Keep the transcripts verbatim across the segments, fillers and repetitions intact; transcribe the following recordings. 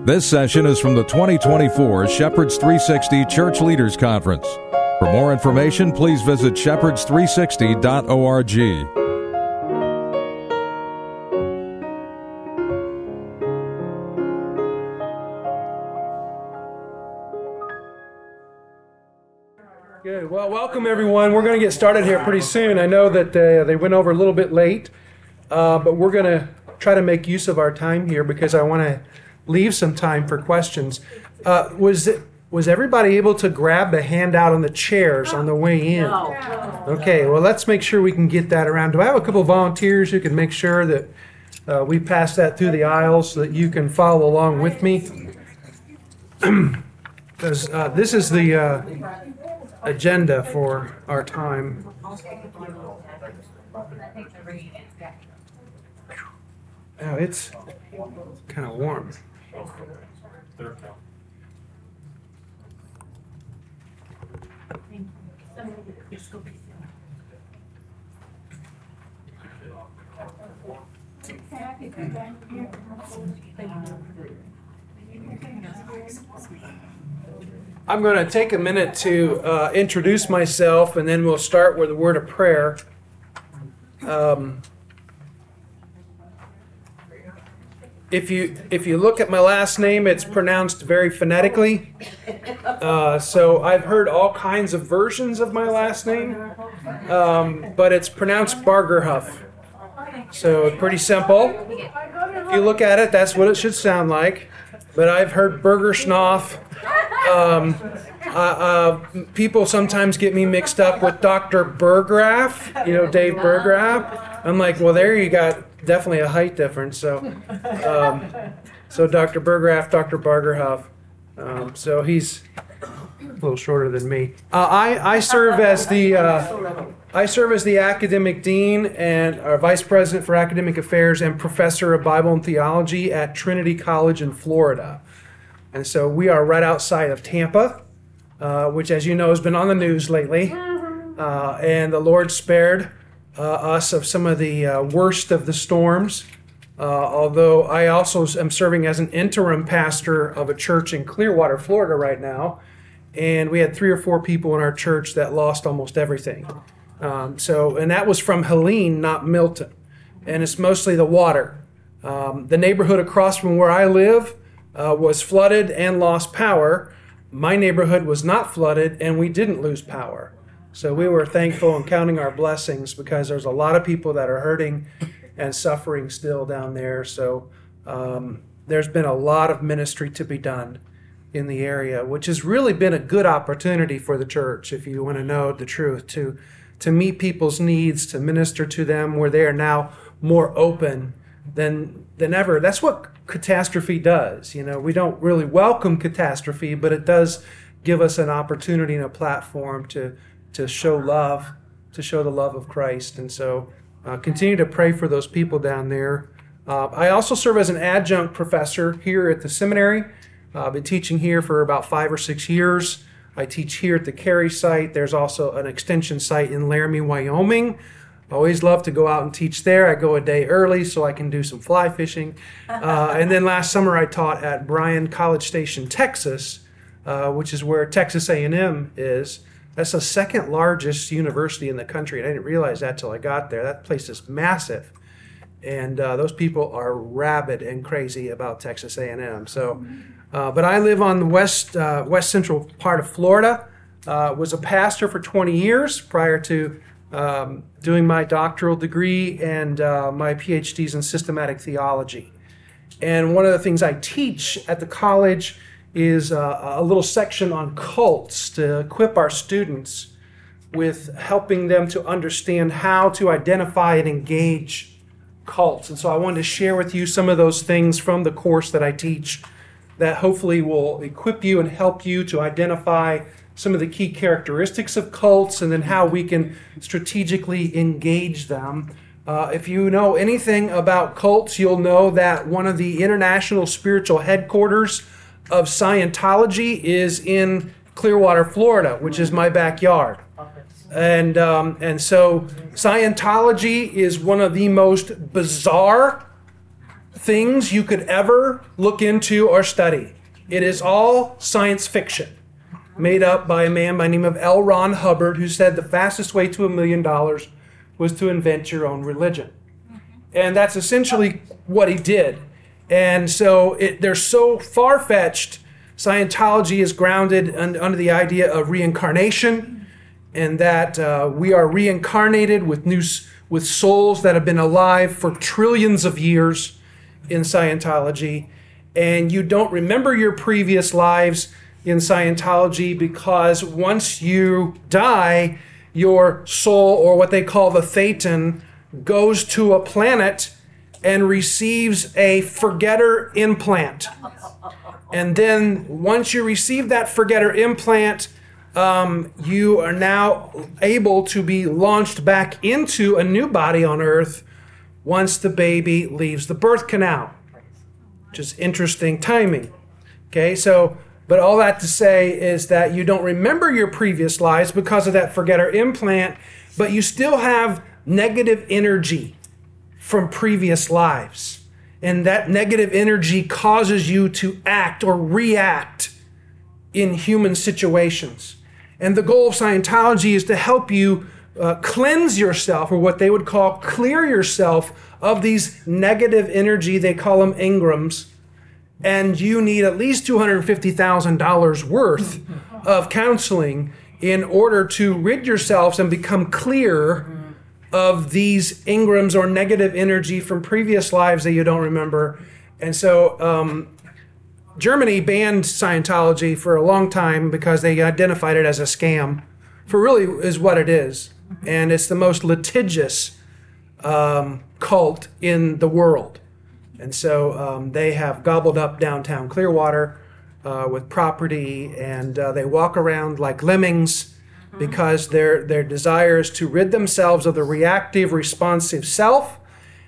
This session is from the twenty twenty-four Shepherds three sixty Church Leaders Conference. For more information, please visit shepherds three sixty dot org. Good. Well, welcome everyone. We're going to get started here pretty soon. I know that uh, they went over a little bit late, uh, but we're going to try to make use of our time here because I want to leave some time for questions. Uh, was it, was everybody able to grab the handout on the chairs on the way in? Okay, well, let's make sure we can get that around. Do I have a couple volunteers who can make sure that uh, we pass that through the aisles so that you can follow along with me? Because uh, this is the uh, agenda for our time. Oh, it's kind of warm. I'm going to take a minute to uh, introduce myself, and then we'll start with a word of prayer. Um, if you if you look at my last name, it's pronounced very phonetically. Uh, so I've heard all kinds of versions of my last name, um, but it's pronounced Bargerhuff. So pretty simple. If you look at it, that's what it should sound like. But I've heard Burgerschnoff. Um, uh, uh, people sometimes get me mixed up with Doctor Burgraff, you know, Dave Burgraff. I'm like, well, there you got definitely a height difference. So, um, so Doctor Burgraff, Doctor Bargerhuff. Um, so he's a little shorter than me. Uh, I I serve as the uh, I serve as the academic dean and our vice president for academic affairs and professor of Bible and theology at Trinity College in Florida. And so we are right outside of Tampa, uh, which, as you know, has been on the news lately. Uh, and the Lord spared uh, us of some of the uh, worst of the storms. Uh, although I also am serving as an interim pastor of a church in Clearwater, Florida right now. And we had three or four people in our church that lost almost everything. Um, so, and that was from Helene, not Milton. And it's mostly the water. Um, the neighborhood across from where I live Uh, was flooded and lost power. My neighborhood was not flooded and we didn't lose power. So we were thankful and counting our blessings because there's a lot of people that are hurting and suffering still down there. So um, there's been a lot of ministry to be done in the area, which has really been a good opportunity for the church, if you want to know the truth, to, to meet people's needs, to minister to them where they are now more open than than ever. That's what catastrophe does. You know, we don't really welcome catastrophe, but it does give us an opportunity and a platform to to show love, to show the love of Christ. And so uh, continue to pray for those people down there. Uh, I also serve as an adjunct professor here at the seminary. Uh, I've been teaching here for about five or six years. I teach here at the Cary site. There's also an extension site in Laramie, Wyoming. I always love to go out and teach there. I go a day early so I can do some fly fishing. Uh, and then last summer I taught at Bryan College Station, Texas, uh, which is where Texas A and M is. That's the second largest university in the country. And I didn't realize that till I got there. That place is massive. And uh, those people are rabid and crazy about Texas A and M. So, uh, but I live on the west, uh, west central part of Florida. Uh, was a pastor for twenty years prior to Um, doing my doctoral degree and uh, my PhDs in systematic theology. And one of the things I teach at the college is uh, a little section on cults to equip our students with helping them to understand how to identify and engage cults. And so I wanted to share with you some of those things from the course that I teach that hopefully will equip you and help you to identify some of the key characteristics of cults, and then how we can strategically engage them. Uh, if you know anything about cults, you'll know that one of the international spiritual headquarters of Scientology is in Clearwater, Florida, which is my backyard. And um, and so Scientology is one of the most bizarre things you could ever look into or study. It is all science fiction, made up by a man by the name of L. Ron Hubbard, who said the fastest way to a million dollars was to invent your own religion. And that's essentially what he did. And so it, they're so far-fetched. Scientology is grounded un, under the idea of reincarnation, and that uh, we are reincarnated with new with souls that have been alive for trillions of years in Scientology. And you don't remember your previous lives in Scientology, because once you die, your soul, or what they call the Thetan, goes to a planet and receives a forgetter implant. And then once you receive that forgetter implant, um, you are now able to be launched back into a new body on Earth once the baby leaves the birth canal, which is interesting timing. Okay, so, but all that to say is that you don't remember your previous lives because of that forgetter implant, but you still have negative energy from previous lives. And that negative energy causes you to act or react in human situations. And the goal of Scientology is to help you uh, cleanse yourself, or what they would call clear yourself of these negative energy. They call them engrams. And you need at least two hundred fifty thousand dollars worth of counseling in order to rid yourselves and become clear of these engrams or negative energy from previous lives that you don't remember. And so um, Germany banned Scientology for a long time because they identified it as a scam, for really is what it is. And it's the most litigious um, cult in the world. And so um, they have gobbled up downtown Clearwater uh, with property, and uh, they walk around like lemmings, because their their desire is to rid themselves of the reactive, responsive self,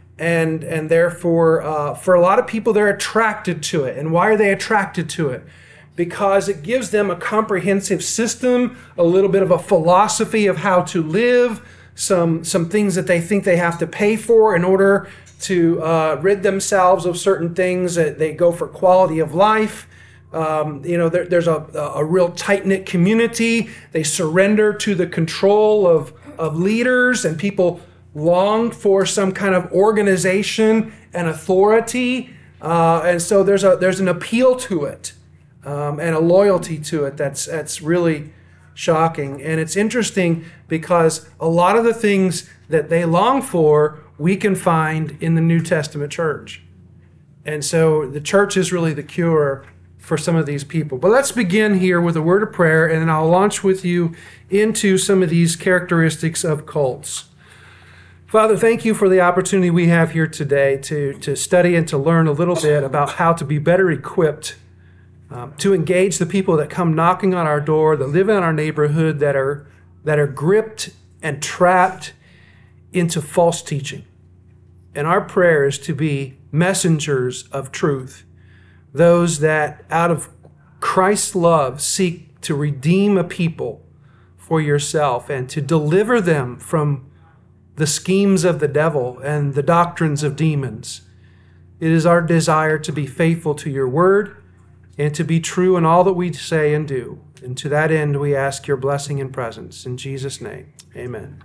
and and therefore, uh, for a lot of people, they're attracted to it. And why are they attracted to it? Because it gives them a comprehensive system, a little bit of a philosophy of how to live, some some things that they think they have to pay for in order to uh, rid themselves of certain things. That they go for quality of life. Um, you know, there, there's a, a real tight-knit community. They surrender to the control of, of leaders, and people long for some kind of organization and authority. Uh, and so there's a there's an appeal to it um, and a loyalty to it that's that's really shocking. And it's interesting because a lot of the things that they long for, we can find in the New Testament church. And so the church is really the cure for some of these people. But let's begin here with a word of prayer, and then I'll launch with you into some of these characteristics of cults. Father, thank you for the opportunity we have here today to, to study and to learn a little bit about how to be better equipped um, to engage the people that come knocking on our door, that live in our neighborhood, that are that are gripped and trapped into false teaching. And our prayer is to be messengers of truth, those that out of Christ's love seek to redeem a people for yourself and to deliver them from the schemes of the devil and the doctrines of demons. It is our desire to be faithful to your word and to be true in all that we say and do. And to that end, we ask your blessing and presence. In Jesus' name, amen.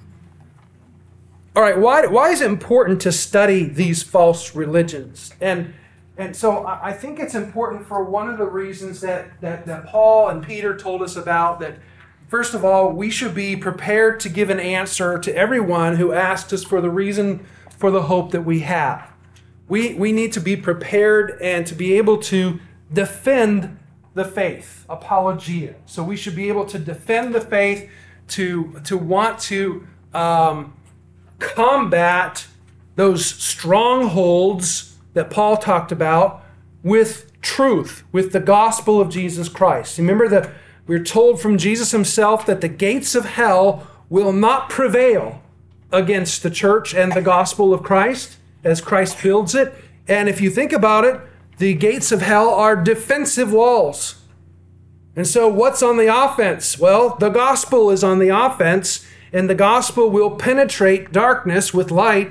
All right, why, why is it important to study these false religions? And And so I think it's important for one of the reasons that, that, that Paul and Peter told us about, that first of all, we should be prepared to give an answer to everyone who asks us for the reason for the hope that we have. We, we need to be prepared and to be able to defend the faith, apologia. So we should be able to defend the faith, to, to want to um, combat those strongholds that Paul talked about with truth, with the gospel of Jesus Christ. Remember that we're told from Jesus himself that the gates of hell will not prevail against the church and the gospel of Christ as Christ builds it. And if you think about it, the gates of hell are defensive walls. And so what's on the offense? Well, the gospel is on the offense, and the gospel will penetrate darkness with light,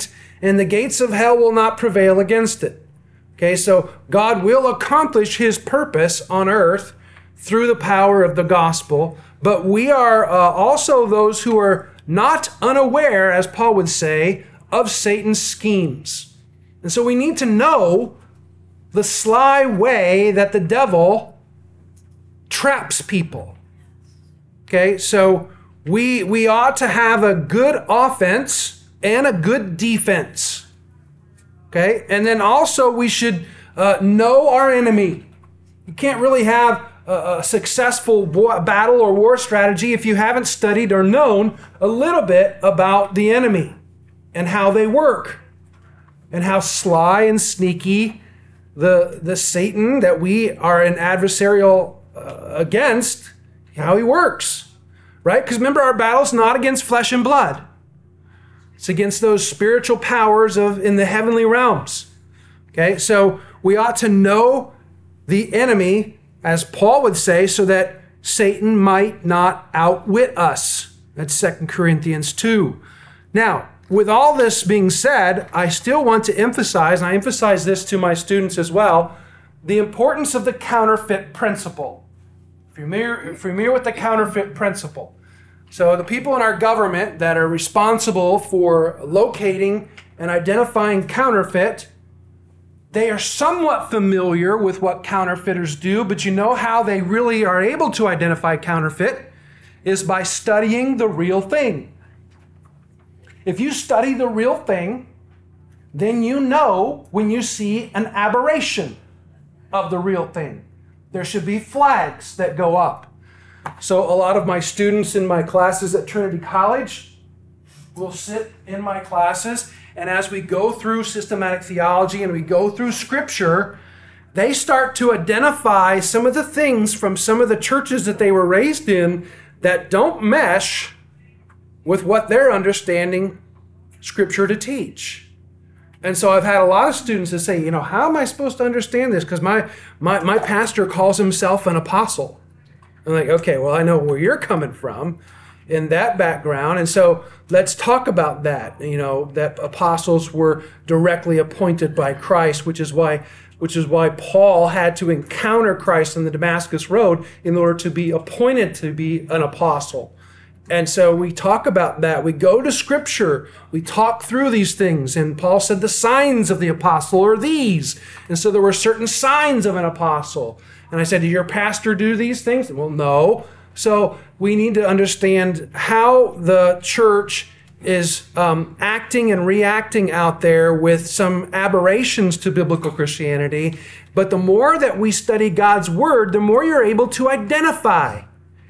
and the gates of hell will not prevail against it. Okay, so God will accomplish his purpose on earth through the power of the gospel, but we are uh, also those who are not unaware, as Paul would say, of Satan's schemes. And so we need to know the sly way that the devil traps people. Okay, so we, we ought to have a good offense and a good defense. Okay, and then also we should uh, know our enemy. You can't really have a, a successful war, battle or war strategy if you haven't studied or known a little bit about the enemy and how they work and how sly and sneaky the, the Satan that we are an adversarial uh, against, how he works, right? Because remember, our battle's not against flesh and blood. It's against those spiritual powers of in the heavenly realms. Okay, so we ought to know the enemy, as Paul would say, so that Satan might not outwit us. That's Second Corinthians two. Now, with all this being said, I still want to emphasize, and I emphasize this to my students as well, the importance of the counterfeit principle. If you're familiar, if you're familiar with the counterfeit principle. So the people in our government that are responsible for locating and identifying counterfeit, they are somewhat familiar with what counterfeiters do, but you know how they really are able to identify counterfeit is by studying the real thing. If you study the real thing, then you know when you see an aberration of the real thing. There should be flags that go up. So a lot of my students in my classes at Trinity College will sit in my classes, and as we go through systematic theology and we go through Scripture, they start to identify some of the things from some of the churches that they were raised in that don't mesh with what they're understanding Scripture to teach. And so I've had a lot of students that say, you know, how am I supposed to understand this? Because my, my, my pastor calls himself an apostle. I'm like, okay, well, I know where you're coming from in that background. And so let's talk about that, you know, that apostles were directly appointed by Christ, which is why which is why Paul had to encounter Christ on the Damascus Road in order to be appointed to be an apostle. And so we talk about that. We go to Scripture. We talk through these things. And Paul said the signs of the apostle are these. And so there were certain signs of an apostle. And I said, did your pastor do these things? Well, no. So we need to understand how the church is um, acting and reacting out there with some aberrations to biblical Christianity. But the more that we study God's Word, the more you're able to identify.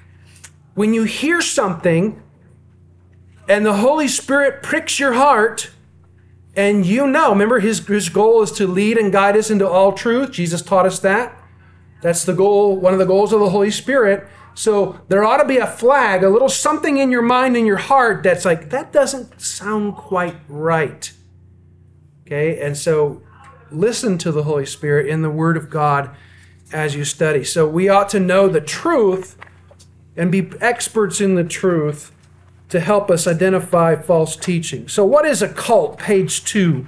When you hear something and the Holy Spirit pricks your heart and you know, remember his, his goal is to lead and guide us into all truth. Jesus taught us that. That's the goal, one of the goals of the Holy Spirit. So there ought to be a flag, a little something in your mind and your heart that's like, that doesn't sound quite right. Okay, and so listen to the Holy Spirit in the Word of God as you study. So we ought to know the truth and be experts in the truth to help us identify false teaching. So what is a cult? Page two.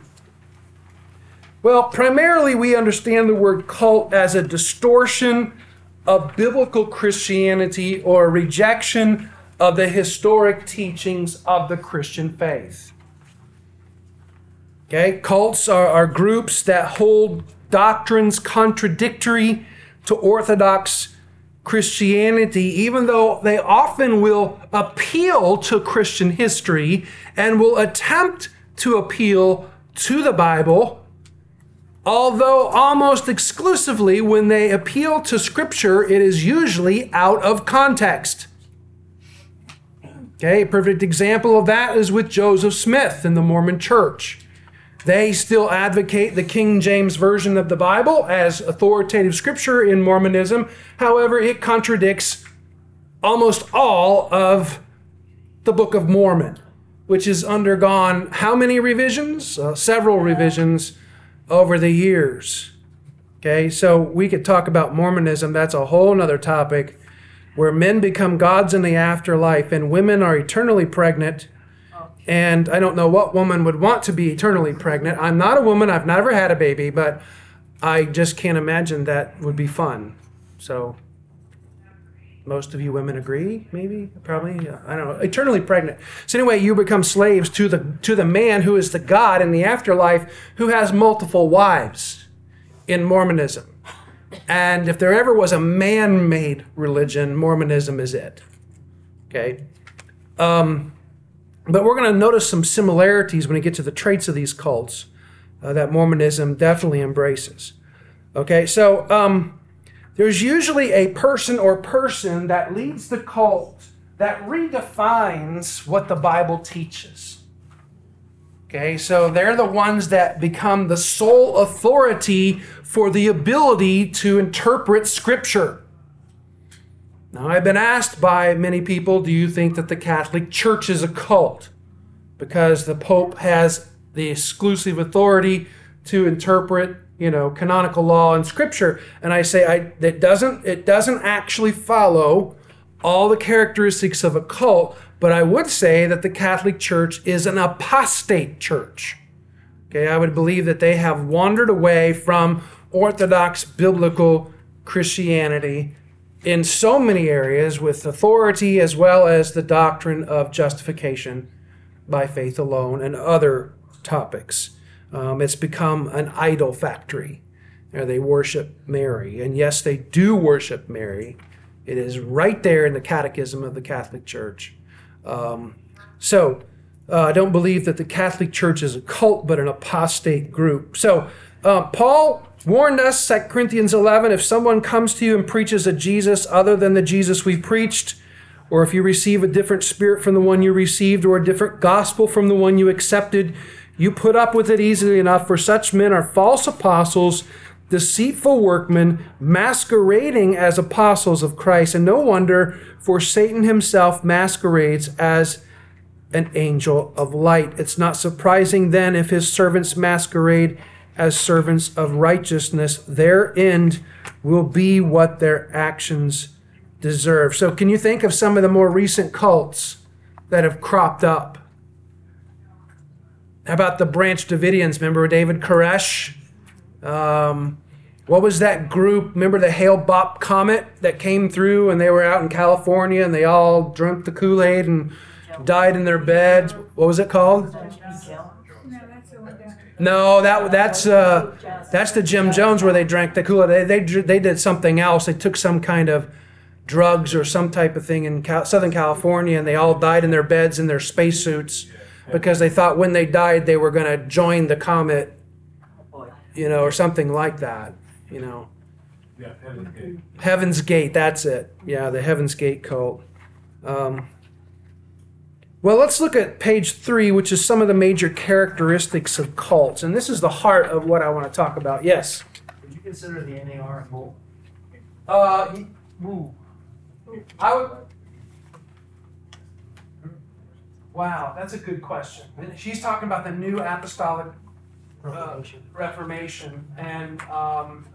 Well, primarily we understand the word cult as a distortion of biblical Christianity or a rejection of the historic teachings of the Christian faith. Okay, cults are, are groups that hold doctrines contradictory to Orthodox Christianity, even though they often will appeal to Christian history and will attempt to appeal to the Bible. Although almost exclusively when they appeal to Scripture, it is usually out of context. Okay, a perfect example of that is with Joseph Smith and the Mormon Church. They still advocate the King James Version of the Bible as authoritative Scripture in Mormonism. However, it contradicts almost all of the Book of Mormon, which has undergone how many revisions? Uh, several revisions over the years. Okay, so we could talk about Mormonism. That's a whole nother topic, where men become gods in the afterlife and women are eternally pregnant And I don't know what woman would want to be eternally pregnant. I'm not a woman. I've never had a baby, but I just can't imagine that would be fun. So most of you women agree, maybe, probably. I don't know. Eternally pregnant. So anyway, you become slaves to the to the man who is the God in the afterlife who has multiple wives in Mormonism. And if there ever was a man-made religion, Mormonism is it. Okay? Um... But we're going to notice some similarities when we get to the traits of these cults uh, that Mormonism definitely embraces. Okay, so um, there's usually a person or person that leads the cult that redefines what the Bible teaches. Okay, so they're the ones that become the sole authority for the ability to interpret Scripture. Now, I've been asked by many people, do you think that the Catholic Church is a cult? Because the Pope has the exclusive authority to interpret, you know, canonical law and Scripture. And I say I, it doesn't, it doesn't actually follow all the characteristics of a cult, but I would say that the Catholic Church is an apostate church. Okay, I would believe that they have wandered away from Orthodox biblical Christianity in so many areas with authority as well as the doctrine of justification by faith alone and other topics. Um, it's become an idol factory. There they worship Mary. And yes, they do worship Mary. It is right there in the Catechism of the Catholic Church. Um, so uh, I don't believe that the Catholic Church is a cult, but an apostate group. So uh, Paul warned us, Second Corinthians eleven, if someone comes to you and preaches a Jesus other than the Jesus we preached, or if you receive a different spirit from the one you received, or a different gospel from the one you accepted, you put up with it easily enough, for such men are false apostles, deceitful workmen, masquerading as apostles of Christ. And no wonder, for Satan himself masquerades as an angel of light. It's not surprising then if his servants masquerade as servants of righteousness. Their end will be what their actions deserve. So can you think of some of the more recent cults that have cropped up? How about the Branch Davidians? Remember David Koresh? Um, what was that group? Remember the Hale-Bopp comet that came through and they were out in California and they all drank the Kool-Aid and died in their beds? What was it called? No, that that's uh, that's the Jim Jones where they drank the Kool-Aid. They, they they did something else. They took some kind of drugs or some type of thing in Cal- Southern California, and they all died in their beds in their spacesuits because they thought when they died they were going to join the comet, you know, or something like that. You know. Yeah, Heaven's Gate. Heaven's Gate. That's it. Yeah, the Heaven's Gate cult. Um, Well, let's look at page three, which is some of the major characteristics of cults. And this is the heart of what I want to talk about. Yes? Would you consider the N A R a cult? Uh, ooh. I would... Wow, that's a good question. She's talking about the New Apostolic uh, Reformation. Reformation. And um,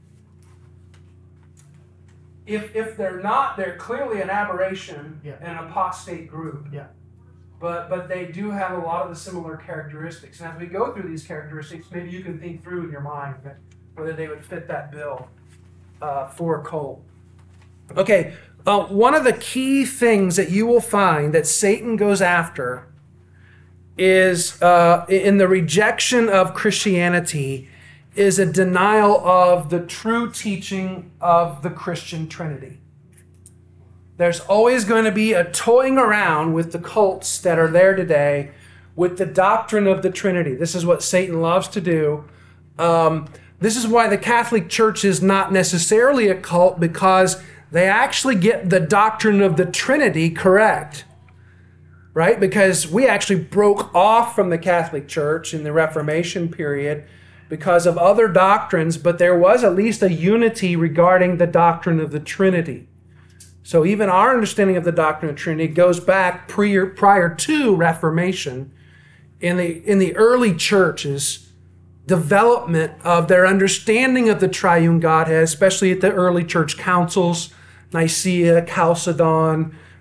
if, if they're not, they're clearly an aberration, Yeah. an apostate group. Yeah. But but they do have a lot of the similar characteristics. And as we go through these characteristics, maybe you can think through in your mind whether they would fit that bill uh, for a cult. Okay, uh, one of the key things that you will find that Satan goes after is uh, in the rejection of Christianity is a denial of the true teaching of the Christian Trinity. There's always going to be a toying around with the cults that are there today with the doctrine of the Trinity. This is what Satan loves to do. Um, this is why the Catholic Church is not necessarily a cult, because they actually get the doctrine of the Trinity correct. Right? Because we actually broke off from the Catholic Church in the Reformation period because of other doctrines, but there was at least a unity regarding the doctrine of the Trinity. So even our understanding of the doctrine of the Trinity goes back prior, prior to Reformation. In the, in the early churches, development of their understanding of the triune Godhead, especially at the early church councils, Nicaea, Chalcedon,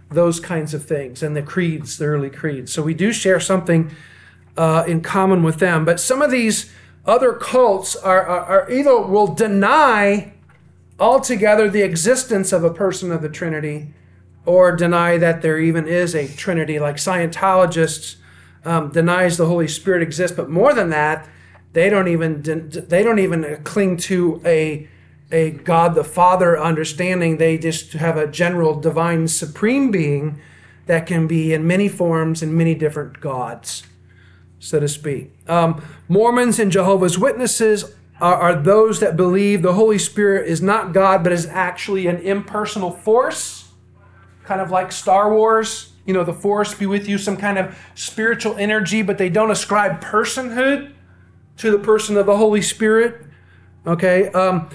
those kinds of things, and the creeds, the early creeds. So we do share something uh, in common with them. But some of these other cults are, are, are either will deny altogether the existence of a person of the Trinity, or deny that there even is a Trinity, like Scientologists um, denies the Holy Spirit exists. But more than that, they don't even they don't even cling to a a God the Father understanding. They just have a general divine supreme being that can be in many forms and many different gods, so to speak. Um, Mormons and Jehovah's Witnesses are, are those that believe the Holy Spirit is not God, but is actually an impersonal force, kind of like Star Wars. You know, the Force be with you, some kind of spiritual energy, but they don't ascribe personhood to the person of the Holy Spirit. Okay. Um,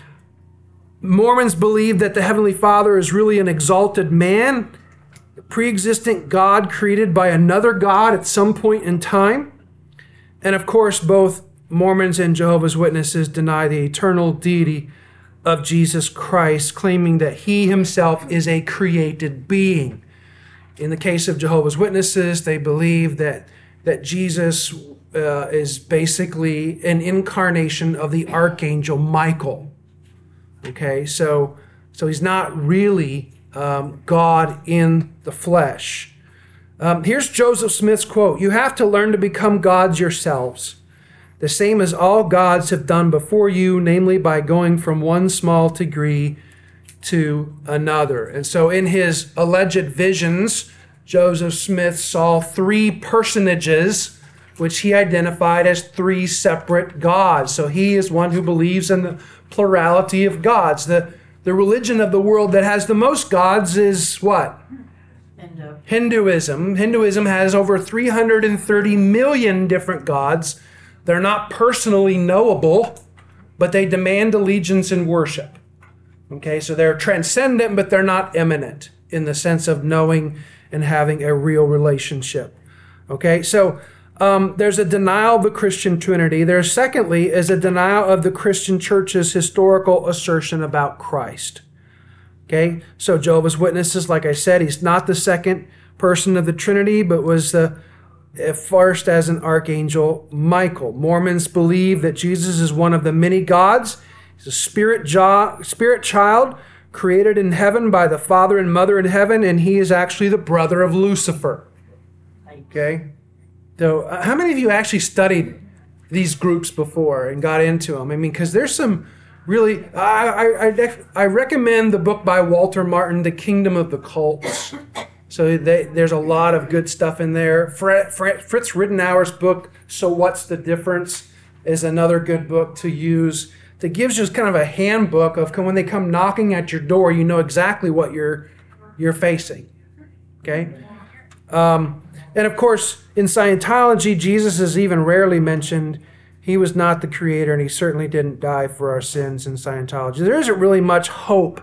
Mormons believe that the Heavenly Father is really an exalted man, a pre-existent God created by another God at some point in time. And of course, both Mormons and Jehovah's Witnesses deny the eternal deity of Jesus Christ, claiming that he himself is a created being. In the case of Jehovah's Witnesses, they believe that, that Jesus uh, is basically an incarnation of the archangel Michael. Okay, so so he's not really um, God in the flesh. Um, here's Joseph Smith's quote: "You have to learn to become gods yourselves, the same as all gods have done before you, namely by going from one small degree to another." And so in his alleged visions, Joseph Smith saw three personages which he identified as three separate gods. So he is one who believes in the plurality of gods. The, the religion of the world that has the most gods is what? Hindu. Hinduism. Hinduism has over three hundred thirty million different gods. They're not personally knowable, but they demand allegiance and worship. Okay, so they're transcendent, but they're not immanent in the sense of knowing and having a real relationship. Okay, so um, there's a denial of the Christian Trinity. There, secondly, is a denial of the Christian Church's historical assertion about Christ. Okay, so Jehovah's Witnesses, like I said, he's not the second person of the Trinity, but was the first as an archangel Michael. Mormons believe that Jesus is one of the many gods. He's a spirit, jo- spirit child created in heaven by the Father and Mother in heaven, and he is actually the brother of Lucifer. Okay? So uh, how many of you actually studied these groups before and got into them? I mean, because there's some really... I, I, I, I recommend the book by Walter Martin, The Kingdom of the Cults. So they, there's a lot of good stuff in there. Fritz Rittenauer's book, So What's the Difference, is another good book to use. That gives you kind of a handbook of when they come knocking at your door, you know exactly what you're you're facing. Okay? Um, and of course, in Scientology, Jesus is even rarely mentioned. He was not the creator, and he certainly didn't die for our sins in Scientology. There isn't really much hope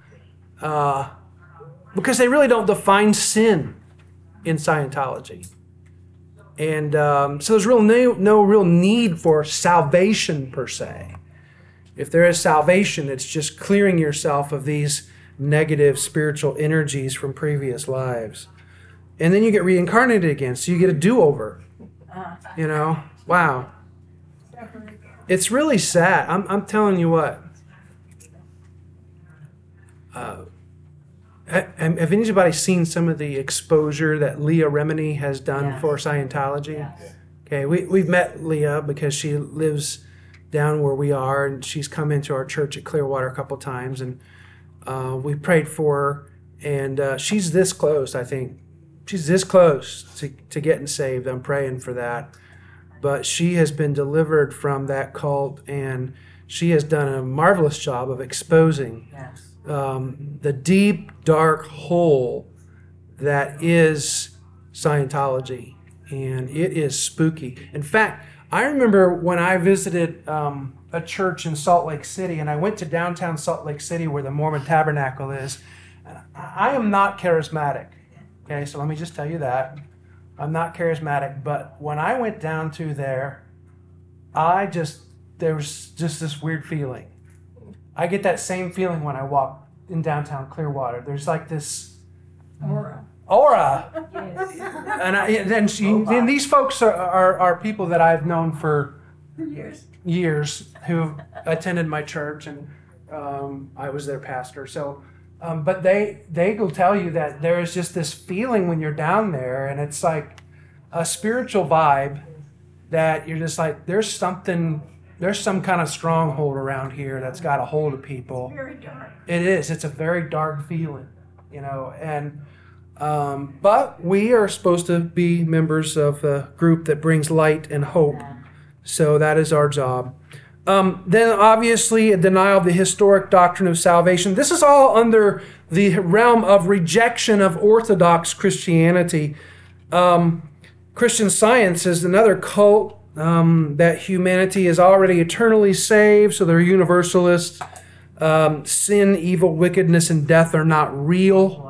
uh, because they really don't define sin in Scientology. And um, so there's real no, no real need for salvation per se. If there is salvation, it's just clearing yourself of these negative spiritual energies from previous lives. And then you get reincarnated again, so you get a do-over. You know? Wow. It's really sad. I'm, I'm telling you what. Uh, have anybody seen some of the exposure that Leah Remini has done Yes. for Scientology? Yes. Okay, we, we've met Leah because she lives down where we are, and she's come into our church at Clearwater a couple times, and uh, we prayed for her, and uh, she's this close, I think. She's this close to, to getting saved. I'm praying for that. But she has been delivered from that cult, and she has done a marvelous job of exposing Yes. um, the deep, dark hole that is Scientology, and it is spooky. In fact, I remember when I visited um, a church in Salt Lake City, and I went to downtown Salt Lake City where the Mormon Tabernacle is. I am not charismatic. Okay, so let me just tell you that. I'm not charismatic, but when I went down to there, I just, there was just this weird feeling. I get that same feeling when I walk in downtown Clearwater. There's like this Aura. Aura. And I, then she, and these folks are, are, are people that I've known for Years. years who attended my church, and um, I was their pastor. So, um, but they they will tell you that there is just this feeling when you're down there, and it's like a spiritual vibe that you're just like, there's something, there's some kind of stronghold around here that's got a hold of people. Very dark. It is. It's a very dark feeling, you know, and. Um, but we are supposed to be members of a group that brings light and hope. So that is our job. Um, then obviously a denial of the historic doctrine of salvation. This is all under the realm of rejection of Orthodox Christianity. Um, Christian Science is another cult um, that humanity is already eternally saved, so they're universalists. Um, sin, evil, wickedness, and death are not real.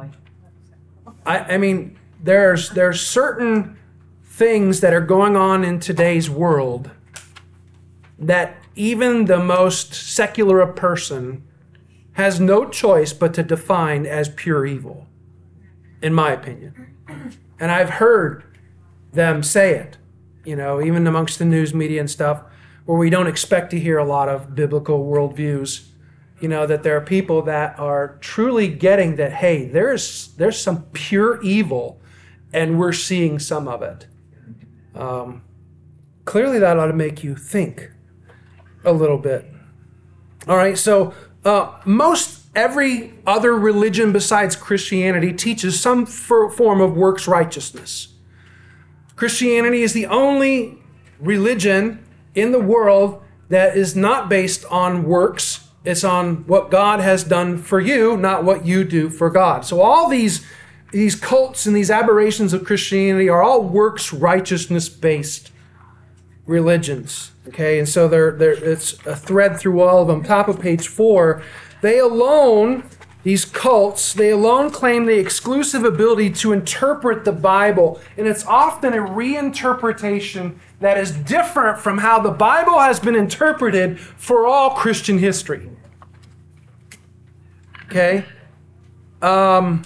I, I mean, there's there's certain things that are going on in today's world that even the most secular person has no choice but to define as pure evil, in my opinion. And I've heard them say it, you know, even amongst the news media and stuff, where we don't expect to hear a lot of biblical worldviews. You know, that there are people that are truly getting that, hey, there's there's some pure evil, and we're seeing some of it. Um, clearly, that ought to make you think a little bit. All right, so uh, most every other religion besides Christianity teaches some f- form of works righteousness. Christianity is the only religion in the world that is not based on works. It's on what God has done for you, not what you do for God. So all these, these cults and these aberrations of Christianity are all works righteousness-based religions. Okay, and so they're, they're, it's a thread through all of them. Top of page four, they alone, these cults, they alone claim the exclusive ability to interpret the Bible. And it's often a reinterpretation that is different from how the Bible has been interpreted for all Christian history. Okay? Um,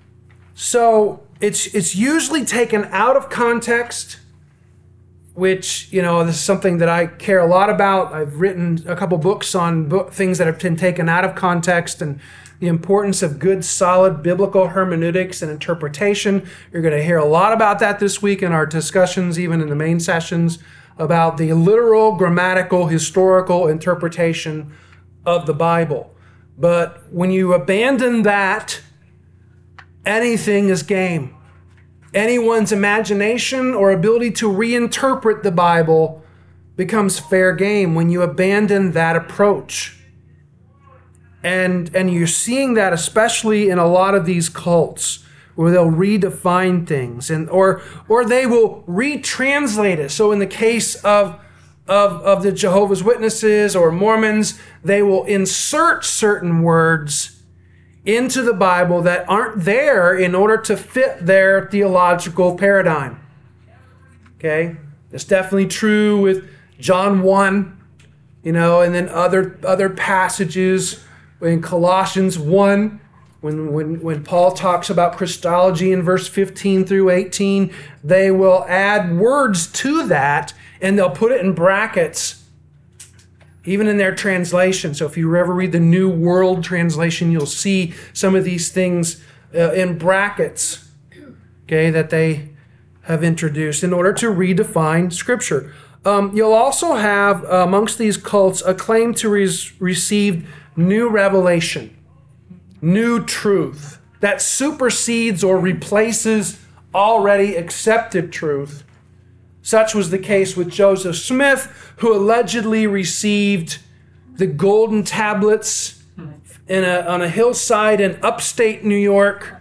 so it's it's usually taken out of context, which, you know, this is something that I care a lot about. I've written a couple books on book, things that have been taken out of context and the importance of good, solid biblical hermeneutics and interpretation. You're going to hear a lot about that this week in our discussions, even in the main sessions, about the literal, grammatical, historical interpretation of the Bible. But when you abandon that, anything is game. Anyone's imagination or ability to reinterpret the Bible becomes fair game when you abandon that approach. And, and you're seeing that especially in a lot of these cults where they'll redefine things and or or they will retranslate it. So in the case of, of, of the Jehovah's Witnesses or Mormons, they will insert certain words into the Bible that aren't there in order to fit their theological paradigm. Okay? It's definitely true with John one, you know, and then other other passages in Colossians one, when, when, when Paul talks about Christology in verse fifteen through eighteen, they will add words to that and they'll put it in brackets, even in their translation. So if you ever read the New World Translation, you'll see some of these things uh, in brackets, okay, that they have introduced in order to redefine Scripture. Um, you'll also have, uh, amongst these cults, a claim to re- receive new revelation, new truth that supersedes or replaces already accepted truth. Such was the case with Joseph Smith, who allegedly received the golden tablets in a, on a hillside in upstate New York,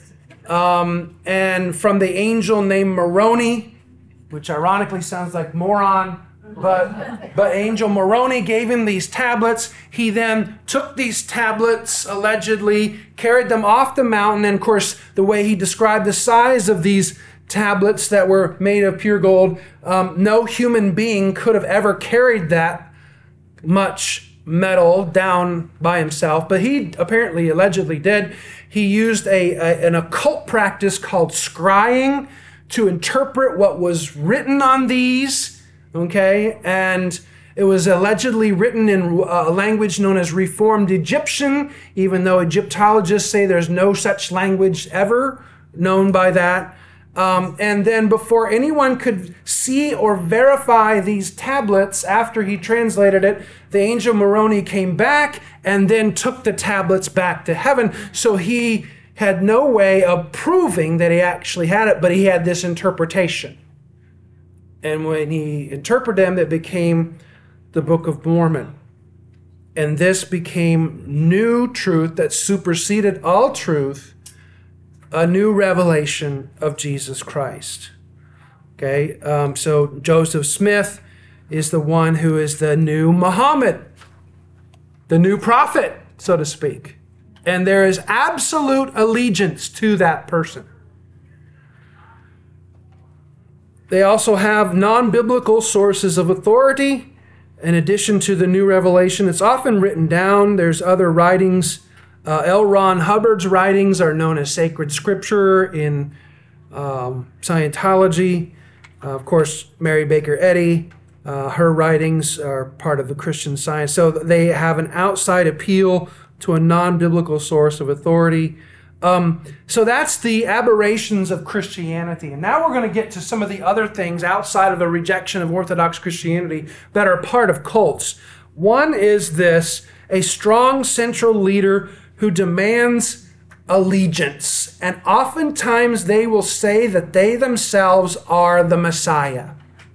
um, and from the angel named Moroni, which ironically sounds like moron, but, but Angel Moroni gave him these tablets. He then took these tablets, allegedly, carried them off the mountain, and of course, the way he described the size of these tablets that were made of pure gold, um, no human being could have ever carried that much metal down by himself, but he apparently allegedly did. He used a, a an occult practice called scrying to interpret what was written on these, okay? And it was allegedly written in a language known as Reformed Egyptian, even though Egyptologists say there's no such language ever known by that. Um, and then before anyone could see or verify these tablets after he translated it, the angel Moroni came back and then took the tablets back to heaven. So he had no way of proving that he actually had it, but he had this interpretation. And when he interpreted them, it became the Book of Mormon. And this became new truth that superseded all truth, a new revelation of Jesus Christ. Okay, um, so Joseph Smith is the one who is the new Muhammad, the new prophet, so to speak. And there is absolute allegiance to that person. They also have non-biblical sources of authority. In addition to the new revelation, it's often written down. There's other writings. Uh, L. Ron Hubbard's writings are known as sacred scripture in um, Scientology. Uh, of course, Mary Baker Eddy, uh, her writings are part of the Christian Science. So they have an outside appeal to a non-biblical source of authority. Um, so that's the aberrations of Christianity. And now we're going to get to some of the other things outside of the rejection of Orthodox Christianity that are part of cults. One is this: a strong central leader who demands allegiance. And oftentimes they will say that they themselves are the Messiah.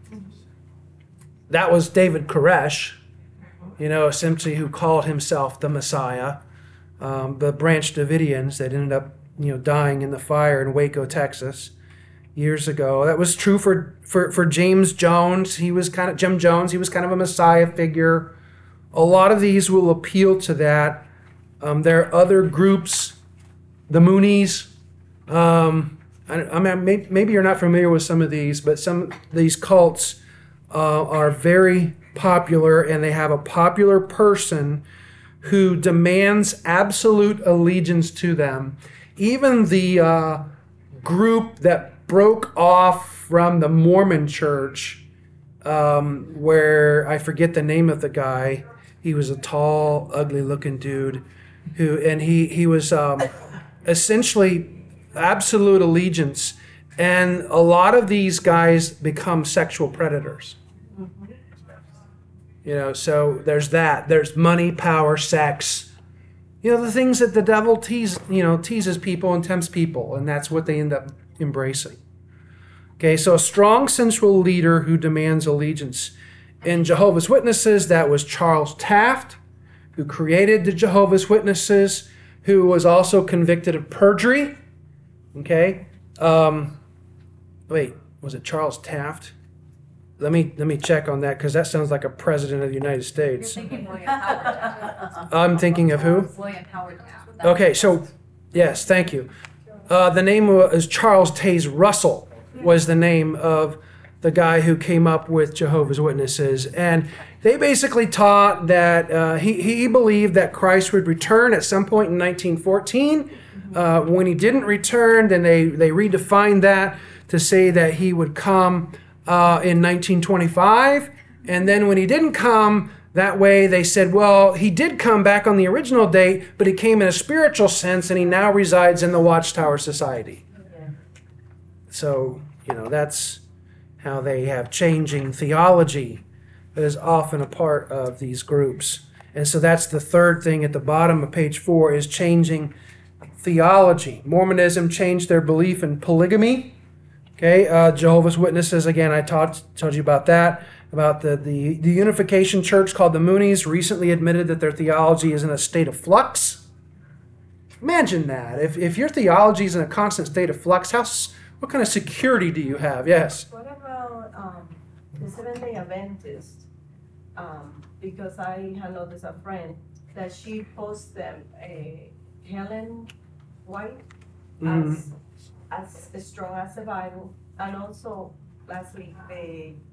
That was David Koresh, you know, essentially who called himself the Messiah. Um, the Branch Davidians that ended up, you know, dying in the fire in Waco, Texas, years ago. That was true for, for, for James Jones. He was kind of, Jim Jones, he was kind of a Messiah figure. A lot of these will appeal to that. Um, there are other groups, the Moonies. Um, I, I mean, maybe, maybe you're not familiar with some of these, but some of these cults uh, are very popular, and they have a popular person who demands absolute allegiance to them. Even the uh, group that broke off from the Mormon Church, um, where I forget the name of the guy. He was a tall, ugly-looking dude, who, and he he was um, essentially absolute allegiance. And a lot of these guys become sexual predators. You know, so there's that. There's money, power, sex. You know, the things that the devil tease, you know, teases people and tempts people, and that's what they end up embracing. Okay, so a strong central leader who demands allegiance. In Jehovah's Witnesses, that was Charles Taft, who created the Jehovah's Witnesses, who was also convicted of perjury. Okay, um, wait, was it Charles Taft? Let me let me check on that, because that sounds like a president of the United States. You're thinking William Howard. I'm thinking of who? William Howard Taft. Okay, so yes, thank you. Uh, the name is Charles Taze Russell was the name of the guy who came up with Jehovah's Witnesses, and they basically taught that uh, he he believed that Christ would return at some point in nineteen fourteen. Uh, when he didn't return, then they they redefined that to say that he would come Uh, in nineteen twenty-five, and then when he didn't come that way, they said, well, he did come back on the original date, but he came in a spiritual sense, and he now resides in the Watchtower Society. Yeah. So, you know, that's how they have changing theology that is often a part of these groups. And so that's the third thing at the bottom of page four, is changing theology. Mormonism changed their belief in polygamy. Okay, uh, Jehovah's Witnesses, again, I taught, told you about that, about the, the, the Unification Church called the Moonies, recently admitted that their theology is in a state of flux. Imagine that. If, if your theology is in a constant state of flux, how, what kind of security do you have? Yes? What about um, the Seventh-day Adventist? Um, because I have noticed a friend that she posts them, a Helen White, Mm-hmm. as as strong as the Bible, and also last week the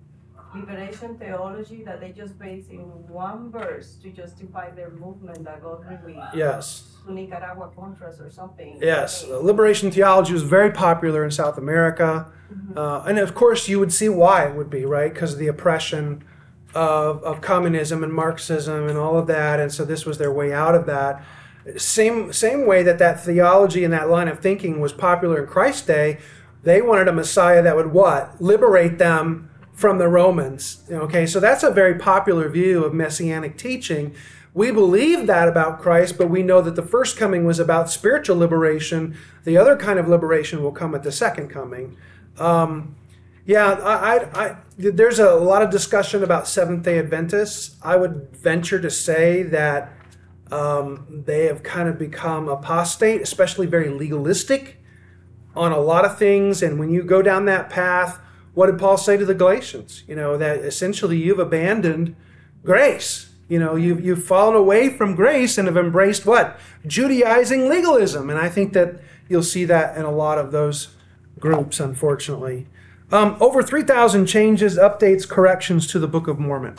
liberation theology that they just base in one verse to justify their movement that goes really Yes. to Nicaragua Contras or something. Yes. Liberation theology was very popular in South America. Uh, and of course, you would see why it would be, right? Because of the oppression of, of communism and Marxism and all of that. And so this was their way out of that. Same, same way that that theology and that line of thinking was popular in Christ's day, they wanted a Messiah that would what? Liberate them from the Romans. Okay, so that's a very popular view of Messianic teaching. We believe that about Christ, but we know that the first coming was about spiritual liberation. The other kind of liberation will come at the second coming. Um, yeah, I, I, I, there's a lot of discussion about Seventh-day Adventists. I would venture to say that um, they have kind of become apostate, especially very legalistic on a lot of things. And when you go down that path, what did Paul say to the Galatians? You know, that essentially you've abandoned grace. You know, you've, you've fallen away from grace and have embraced what? Judaizing legalism. And I think that you'll see that in a lot of those groups, unfortunately. Um, over three thousand changes, updates, corrections to the Book of Mormon.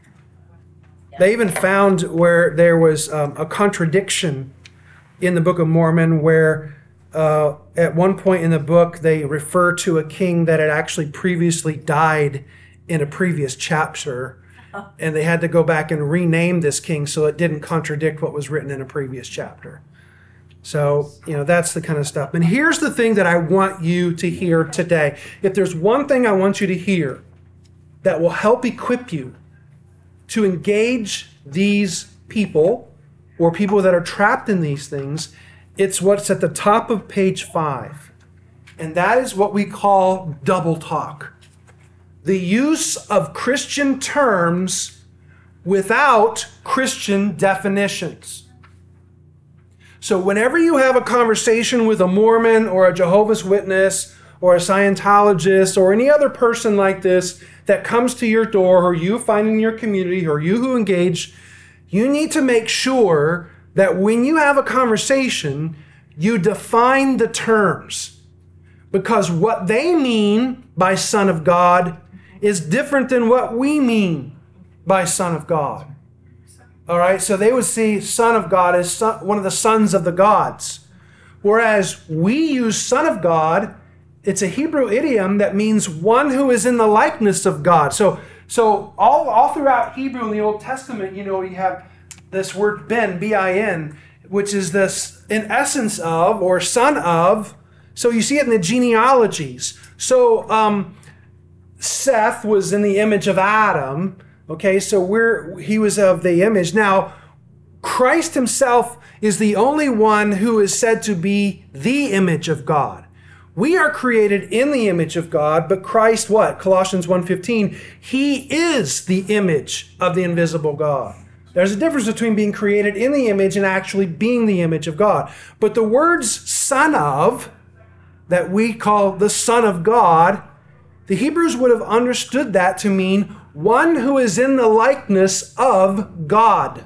They even found where there was um, a contradiction in the Book of Mormon where uh, at one point in the book they refer to a king that had actually previously died in a previous chapter, and they had to go back and rename this king so it didn't contradict what was written in a previous chapter. So, you know, that's the kind of stuff. And here's the thing that I want you to hear today. If there's one thing I want you to hear that will help equip you to engage these people or people that are trapped in these things, it's what's at the top of page five. And that is what we call double talk. The use of Christian terms without Christian definitions. So whenever you have a conversation with a Mormon or a Jehovah's Witness or a Scientologist or any other person like this that comes to your door or you find in your community or you who engage, you need to make sure that when you have a conversation, you define the terms. Because what they mean by Son of God is different than what we mean by Son of God. All right, so they would see Son of God as son, one of the sons of the gods. Whereas we use Son of God, it's a Hebrew idiom that means one who is in the likeness of God. So, so all, all throughout Hebrew in the Old Testament, you know, you have this word ben, B I N, which is this in essence of or son of. So you see it in the genealogies. So um, Seth was in the image of Adam. Okay, so we're he was of the image. Now, Christ himself is the only one who is said to be the image of God. We are created in the image of God, but Christ, what? Colossians one fifteen, he is the image of the invisible God. There's a difference between being created in the image and actually being the image of God. But the words son of, that we call the Son of God, the Hebrews would have understood that to mean one who is in the likeness of God.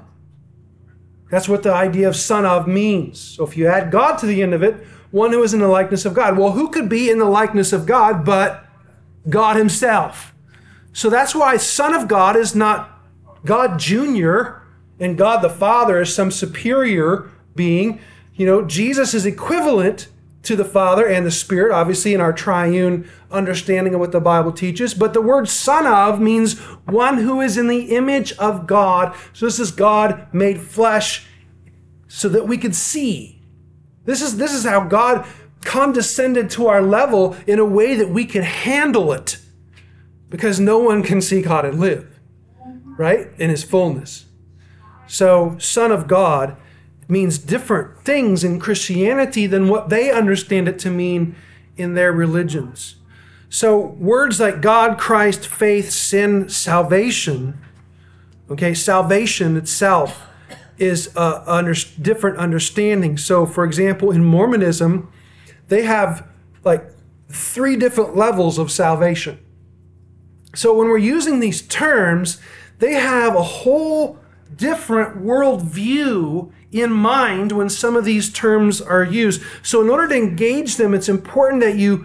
That's what the idea of son of means. So if you add God to the end of it, one who is in the likeness of God. Well, who could be in the likeness of God but God himself? So that's why Son of God is not God Junior and God the Father is some superior being. You know, Jesus is equivalent to the Father and the Spirit, obviously in our triune understanding of what the Bible teaches. But the word son of means one who is in the image of God. So this is God made flesh so that we could see. This is, this is how God condescended to our level in a way that we can handle it. Because no one can see God and live, right? In his fullness. So Son of God means different things in Christianity than what they understand it to mean in their religions. So words like God, Christ, faith, sin, salvation, okay, salvation itself is a under, different understanding. So for example, in Mormonism, they have like three different levels of salvation. So when we're using these terms, they have a whole different worldview in mind when some of these terms are used. So in order to engage them, it's important that you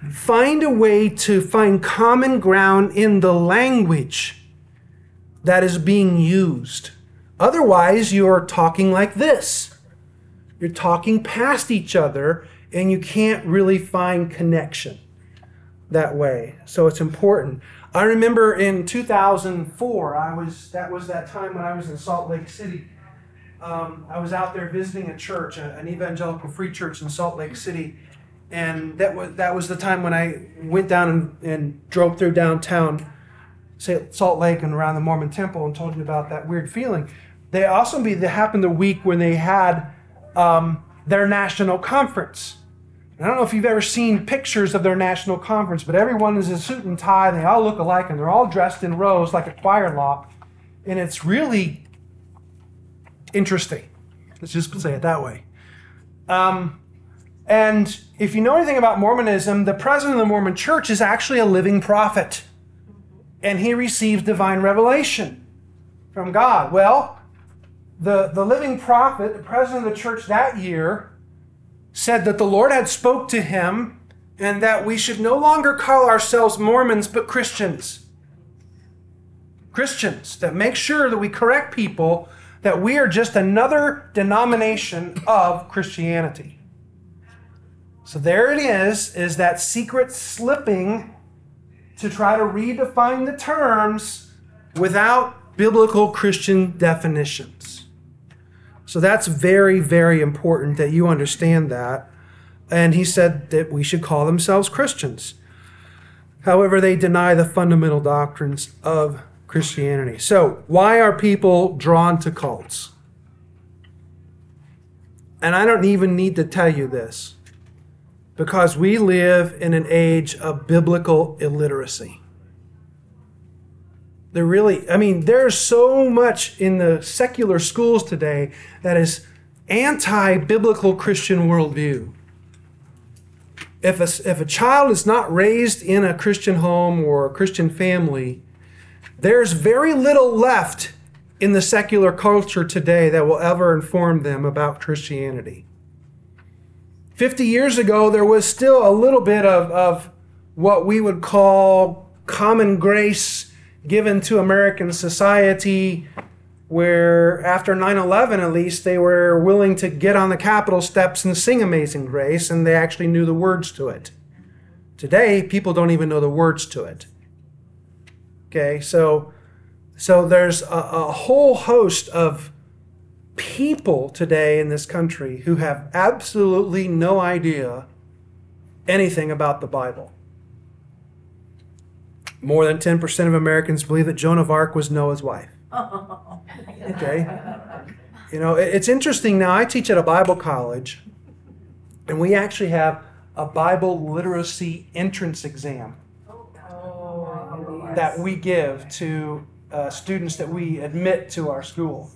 find a way to find common ground in the language that is being used. Otherwise, you're talking like this. You're talking past each other, and you can't really find connection that way. So it's important. I remember in two thousand four, I was that was that time when I was in Salt Lake City. Um, I was out there visiting a church, an evangelical free church in Salt Lake City, and that was that was the time when I went down and, and drove through downtown Salt Lake and around the Mormon Temple and told you about that weird feeling. They also be that happened the week when they had um, their national conference. I don't know if you've ever seen pictures of their national conference, but everyone is in suit and tie, and they all look alike, and they're all dressed in rows like a choir lock, and it's really interesting. Let's just say it that way. Um, and if you know anything about Mormonism, the president of the Mormon Church is actually a living prophet, and he receives divine revelation from God. Well, the, the living prophet, the president of the church that year, said that the Lord had spoke to him and that we should no longer call ourselves Mormons, but Christians. Christians, that make sure that we correct people that we are just another denomination of Christianity. So there it is, is that secret slipping to try to redefine the terms without biblical Christian definitions. So that's very, very important that you understand that. And he said that we should call themselves Christians. However, they deny the fundamental doctrines of Christianity. So why are people drawn to cults? And I don't even need to tell you this, because we live in an age of biblical illiteracy. There really, I mean, there's so much in the secular schools today that is anti-biblical Christian worldview. If a, if a child is not raised in a Christian home or a Christian family, there's very little left in the secular culture today that will ever inform them about Christianity. Fifty years ago, there was still a little bit of, of what we would call common grace given to American society, where after nine eleven at least, they were willing to get on the Capitol steps and sing Amazing Grace, and they actually knew the words to it. Today, people don't even know the words to it. Okay, so, so there's a, a whole host of people today in this country who have absolutely no idea anything about the Bible. More than ten percent of Americans believe that Joan of Arc was Noah's wife. Okay? You know, it's interesting now. I teach at a Bible college, and we actually have a Bible literacy entrance exam that we give to uh, students that we admit to our school.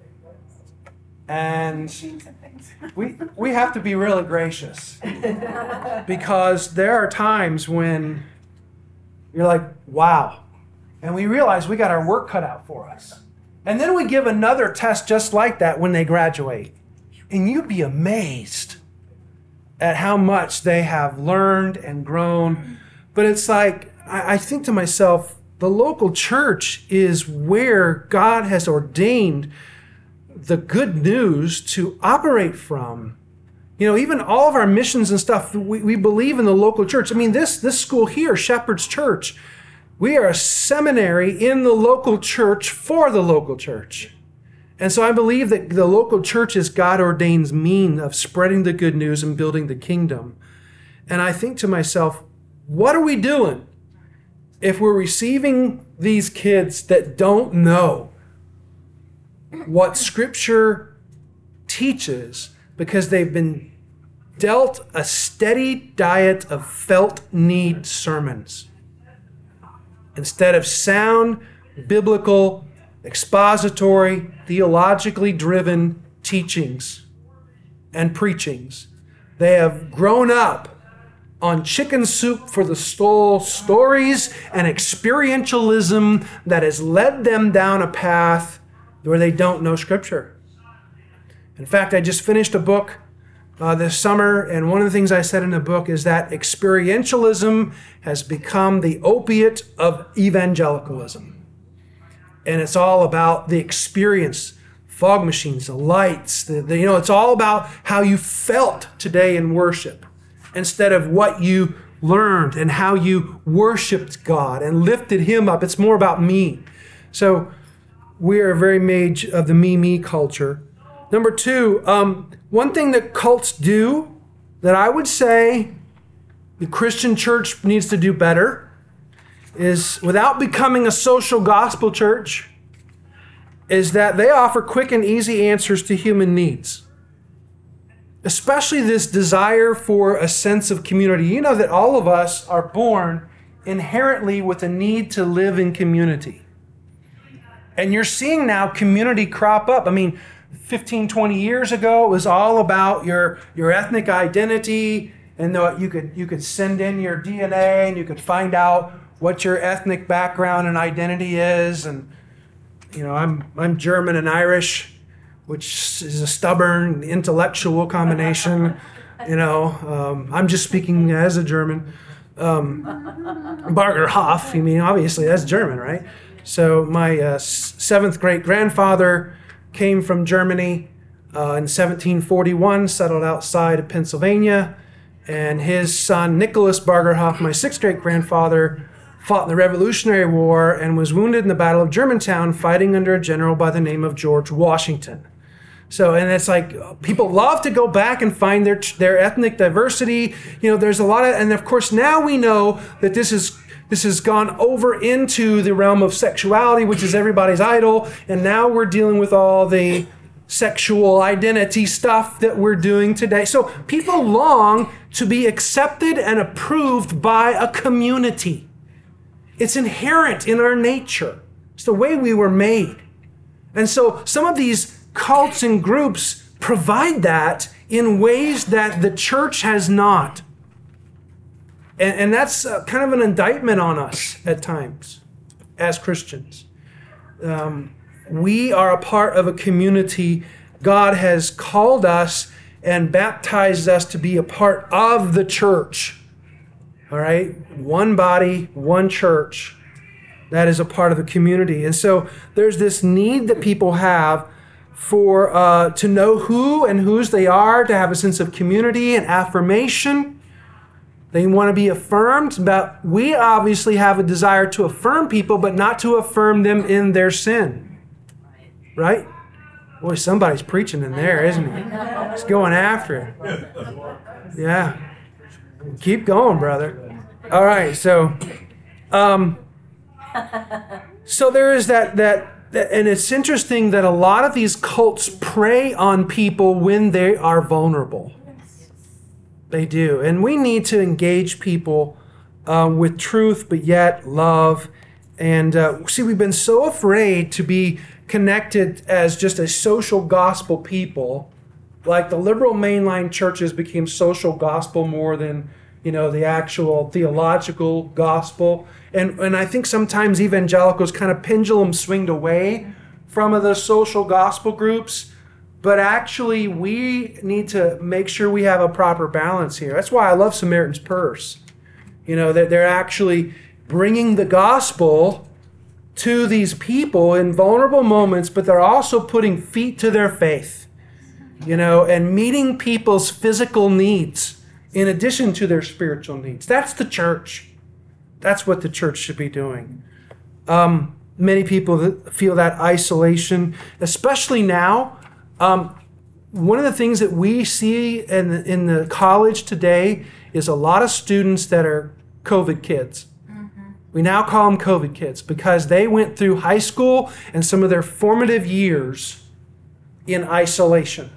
And we, we have to be really gracious, because there are times when you're like, wow. And we realize we got our work cut out for us. And then we give another test just like that when they graduate. And you'd be amazed at how much they have learned and grown. But it's like, I, I think to myself, the local church is where God has ordained the good news to operate from. You know, even all of our missions and stuff, we, we believe in the local church. I mean, this, this school here, Shepherd's Church, we are a seminary in the local church for the local church. And so I believe that the local church is God-ordained means of spreading the good news and building the kingdom. And I think to myself, what are we doing if we're receiving these kids that don't know what Scripture teaches, because they've been dealt a steady diet of felt need sermons instead of sound, biblical, expository, theologically driven teachings and preachings. They have grown up on chicken soup for the soul stories and experientialism that has led them down a path where they don't know Scripture. In fact, I just finished a book uh, this summer, and one of the things I said in the book is that experientialism has become the opiate of evangelicalism. And it's all about the experience, fog machines, the lights, the, the, you know, it's all about how you felt today in worship instead of what you learned and how you worshiped God and lifted Him up. It's more about me. So we are very made of the me, me culture. Number two, um, one thing that cults do that I would say the Christian church needs to do better is, without becoming a social gospel church, is that they offer quick and easy answers to human needs. Especially this desire for a sense of community. You know that all of us are born inherently with a need to live in community. And you're seeing now community crop up. I mean, fifteen, twenty years ago, it was all about your, your ethnic identity, and you could, you could send in your D N A and you could find out what your ethnic background and identity is. And, you know, I'm, I'm German and Irish, which is a stubborn, intellectual combination. You know, um, I'm just speaking as a German. Um, Bargerhoff, I mean, obviously that's German, right? So my uh, seventh great-grandfather came from Germany uh, in seventeen forty-one, settled outside of Pennsylvania, and his son, Nicholas Bargerhoff, my sixth great-grandfather, fought in the Revolutionary War and was wounded in the Battle of Germantown, fighting under a general by the name of George Washington. So, and it's like, people love to go back and find their their ethnic diversity. You know, there's a lot of, and of course now we know that this is this has gone over into the realm of sexuality, which is everybody's idol, and now we're dealing with all the sexual identity stuff that we're doing today. So people long to be accepted and approved by a community. It's inherent in our nature. It's the way we were made. And so some of these cults and groups provide that in ways that the church has not. And, and that's uh, kind of an indictment on us at times as Christians. Um, we are a part of a community. God has called us and baptized us to be a part of the church. All right? One body, one church. That is a part of the community. And so there's this need that people have for uh, to know who and whose they are, to have a sense of community and affirmation. They want to be affirmed, but we obviously have a desire to affirm people, but not to affirm them in their sin. Right? Boy, somebody's preaching in there, isn't he? He's going after it. Yeah. Keep going, brother. All right, so um, so there is that, that, that, and it's interesting that a lot of these cults prey on people when they are vulnerable. They do. And we need to engage people um, with truth, but yet love. And uh, see, we've been so afraid to be connected as just a social gospel people. Like the liberal mainline churches became social gospel more than, you know, the actual theological gospel. And and I think sometimes evangelicals kind of pendulum swinged away from the social gospel groups. But actually, we need to make sure we have a proper balance here. That's why I love Samaritan's Purse. You know, that they're actually bringing the gospel to these people in vulnerable moments, but they're also putting feet to their faith. You know, and meeting people's physical needs in addition to their spiritual needs. That's the church. That's what the church should be doing. Um, many people feel that isolation, especially now. Um, one of the things that we see in the, in the college today is a lot of students that are COVID kids. Mm-hmm. We now call them COVID kids because they went through high school and some of their formative years in isolation.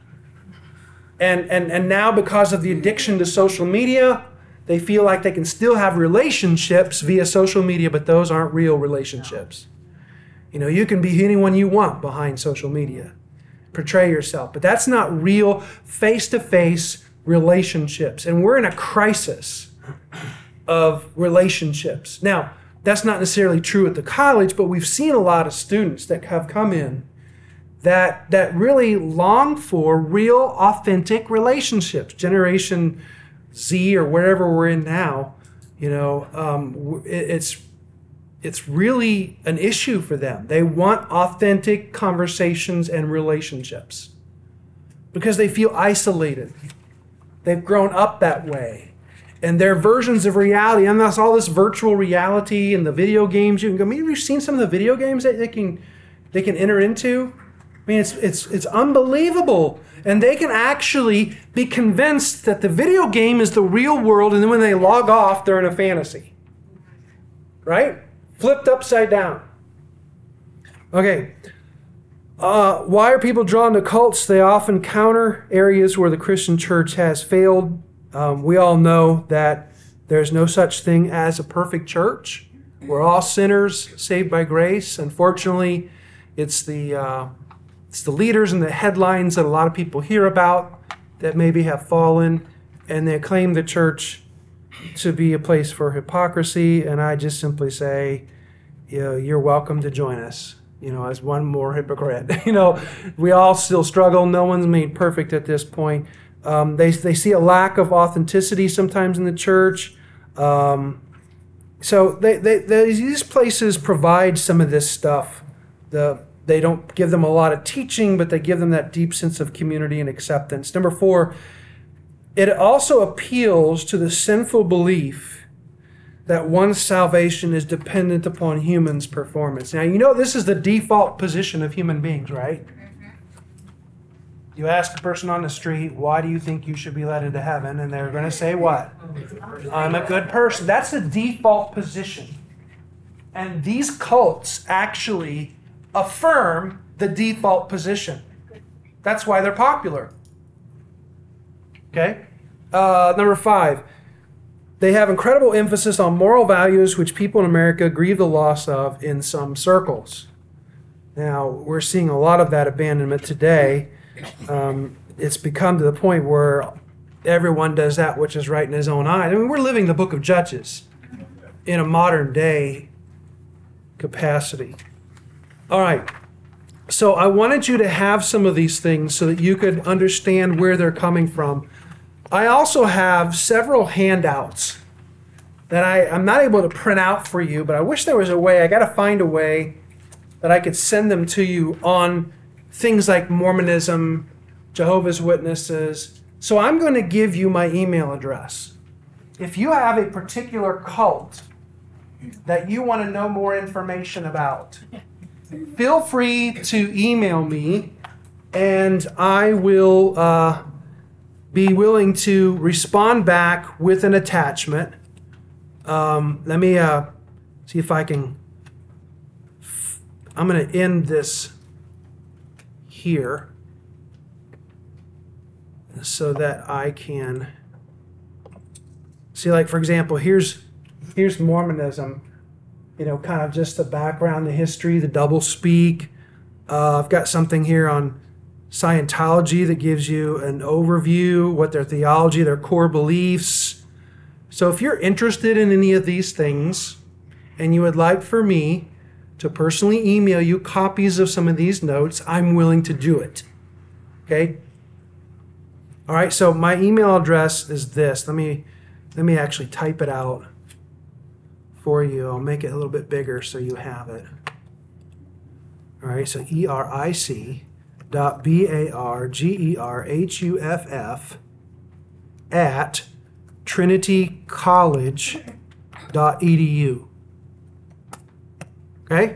And, and, and now because of the addiction to social media, they feel like they can still have relationships via social media, but those aren't real relationships. You know, you can be anyone you want behind social media. Portray yourself. But that's not real face-to-face relationships. And we're in a crisis of relationships. Now, that's not necessarily true at the college, but we've seen a lot of students that have come in that that really long for real, authentic relationships. Generation Z or wherever we're in now, you know, um, it, it's it's really an issue for them. They want authentic conversations and relationships because they feel isolated. They've grown up that way. And their versions of reality, and that's all this virtual reality and the video games you can go. Maybe you've seen some of the video games that they can they can enter into. I mean, it's it's it's unbelievable. And they can actually be convinced that the video game is the real world, and then when they log off, they're in a fantasy. Right? Flipped upside down. Okay. Uh, why are people drawn to cults? They often counter areas where the Christian church has failed. Um, we all know that there's no such thing as a perfect church. We're all sinners saved by grace. Unfortunately, it's the uh, it's the leaders and the headlines that a lot of people hear about that maybe have fallen, and they claim the church to be a place for hypocrisy. And I just simply say, you know, you're welcome to join us. You know, as one more hypocrite. You know, we all still struggle. No one's made perfect at this point. Um, they they see a lack of authenticity sometimes in the church. Um, so they, they, they these places provide some of this stuff. The they don't give them a lot of teaching, but they give them that deep sense of community and acceptance. Number four, it also appeals to the sinful belief that one's salvation is dependent upon humans' performance. Now, you know this is the default position of human beings, right? Mm-hmm. You ask a person on the street, why do you think you should be led into heaven? And they're going to say what? I'm a good person. That's the default position. And these cults actually affirm the default position. That's why they're popular. Okay? Uh, number five. They have incredible emphasis on moral values, which people in America grieve the loss of in some circles. Now, we're seeing a lot of that abandonment today. Um, it's become to the point where everyone does that which is right in his own eyes. I mean, we're living the book of Judges in a modern day capacity. All right. So I wanted you to have some of these things so that you could understand where they're coming from. I also have several handouts that I, I'm not able to print out for you, but I wish there was a way. I got to find a way that I could send them to you on things like Mormonism, Jehovah's Witnesses. So I'm going to give you my email address. If you have a particular cult that you want to know more information about, feel free to email me, and I will uh, be willing to respond back with an attachment. Um, let me uh, see if I can. F- I'm going to end this here so that I can see, like, for example, here's here's Mormonism, you know, kind of just the background, the history, the double speak. Uh, I've got something here on Scientology that gives you an overview, what their theology, their core beliefs. So if you're interested in any of these things and you would like for me to personally email you copies of some of these notes, I'm willing to do it. Okay? All right, so my email address is this. Let me let me actually type it out for you. I'll make it a little bit bigger so you have it. All right, so E R I C dot B A R G E R H U F F at trinity college dot e d u. Okay?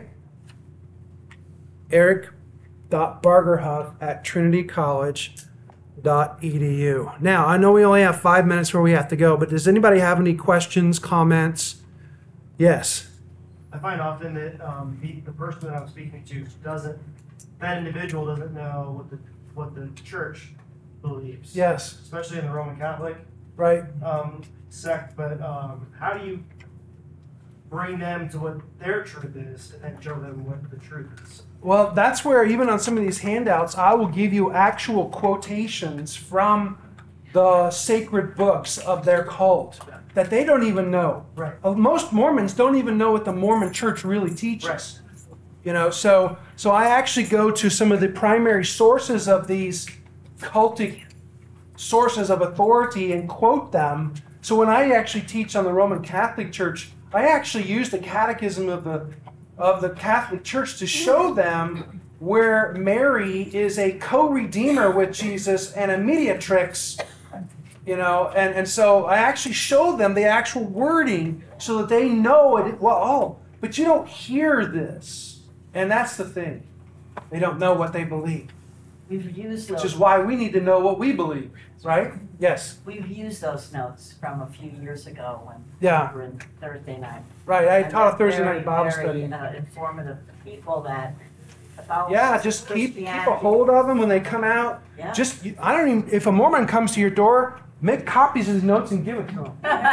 Eric dot Bargerhuff at trinity college dot e d u. Now, I know we only have five minutes where we have to go, but does anybody have any questions, comments? Yes. I find often that um, the, the person that I'm speaking to doesn't, that individual doesn't know what the what the church believes. Yes. Especially in the Roman Catholic Right. um, sect. But um, how do you bring them to what their truth is and show them what the truth is? Well, that's where even on some of these handouts, I will give you actual quotations from the sacred books of their cult that they don't even know. Right. Uh, Most Mormons don't even know what the Mormon church really teaches. Right. You know, so so I actually go to some of the primary sources of these cultic sources of authority and quote them. So when I actually teach on the Roman Catholic Church, I actually use the Catechism of the of the Catholic Church to show them where Mary is a co-redeemer with Jesus and a mediatrix, you know, and, and so I actually show them the actual wording so that they know it. Well, oh, but you don't hear this. And that's the thing. They don't know what they believe, We've used which those, is why we need to know what we believe, right? Yes. we've used those notes from a few years ago when Yeah. we were in Thursday night. Right. I And taught a they're Thursday very, night Bible very, study. uh, informative people that about Yeah, just keep keep a Christianity. hold of them when they come out. Yeah. Just I don't even if a Mormon comes to your door, make copies of his notes and give it to him.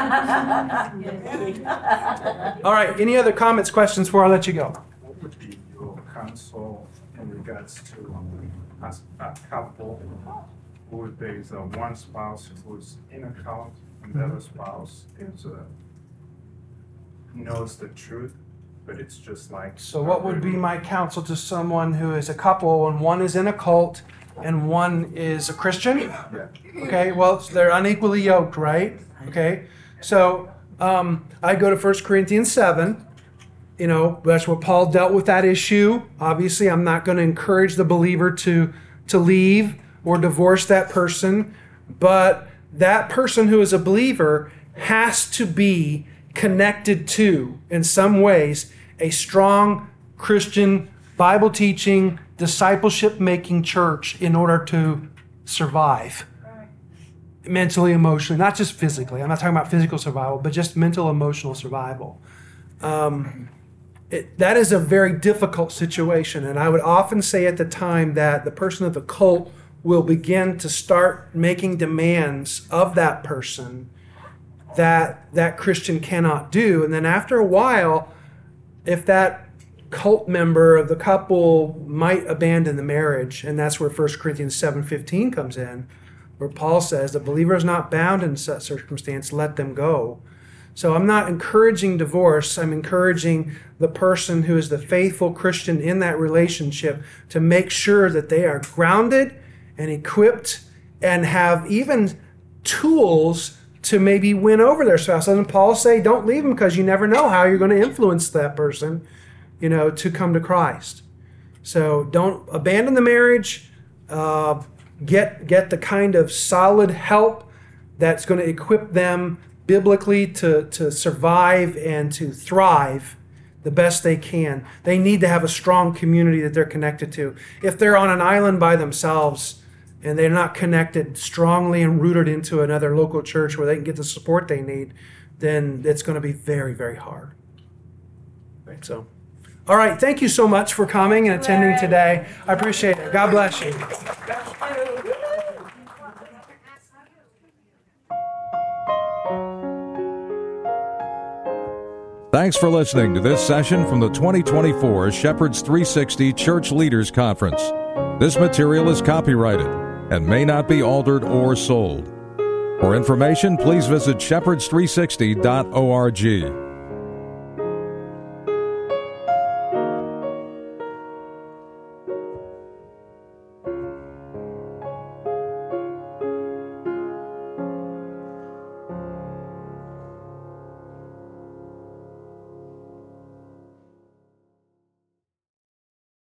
All right. Any other comments, questions before I let you go? What would be your counsel in regards to a, a couple who there's a one spouse who's in a cult and the other spouse is a, knows the truth, but it's just like. So what would be my counsel to someone who is a couple and one is in a cult and one is a Christian? Yeah. Okay, well, they're unequally yoked, right? Okay, so um, I go to First Corinthians seven. You know, that's where Paul dealt with that issue. Obviously, I'm not going to encourage the believer to, to leave or divorce that person, but that person who is a believer has to be connected to, in some ways, a strong Christian, Bible teaching, discipleship making church in order to survive. Mentally, emotionally, not just physically. I'm not talking about physical survival, but just mental, emotional survival. Um, it, that is a very difficult situation. And I would often say at the time that the person of the cult will begin to start making demands of that person that that Christian cannot do. And then after a while, if that cult member of the couple might abandon the marriage, and that's where First Corinthians seven fifteen comes in, where Paul says, the believer is not bound in such circumstance, let them go. So I'm not encouraging divorce. I'm encouraging the person who is the faithful Christian in that relationship to make sure that they are grounded and equipped and have even tools to maybe win over their spouse. Doesn't Paul say, don't leave them because you never know how you're going to influence that person, you know, to come to Christ. So don't abandon the marriage. Uh, get get the kind of solid help that's going to equip them biblically to, to survive and to thrive the best they can. They need to have a strong community that they're connected to. If they're on an island by themselves and they're not connected strongly and rooted into another local church where they can get the support they need, then it's going to be very, very hard. Right, so, all right, thank you so much for coming and attending today. I appreciate it. God bless you. Thanks for listening to this session from the twenty twenty-four Shepherds three sixty Church Leaders Conference. This material is copyrighted and may not be altered or sold. For information, please visit shepherds three sixty dot org.